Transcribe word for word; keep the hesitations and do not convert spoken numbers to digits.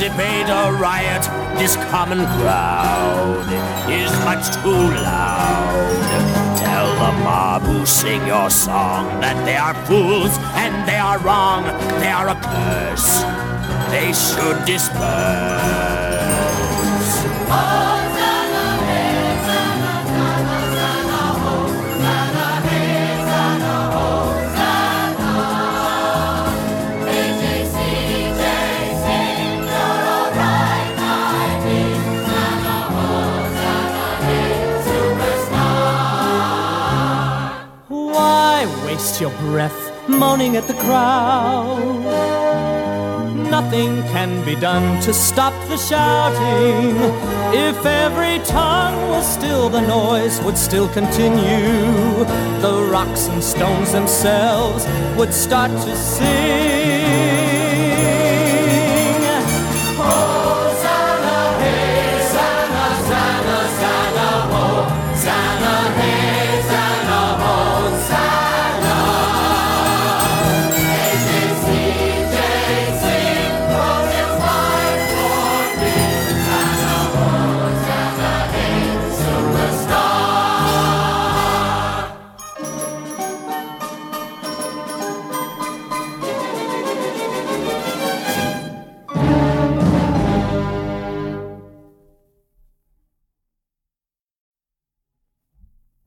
dissipate a riot. This common crowd is much too loud. Tell the mob who sing your song that they are fools and they are wrong. They are a curse. They should disperse. Waste your breath moaning at the crowd. Nothing can be done to stop the shouting. If every tongue was still, the noise would still continue. The rocks and stones themselves would start to sing.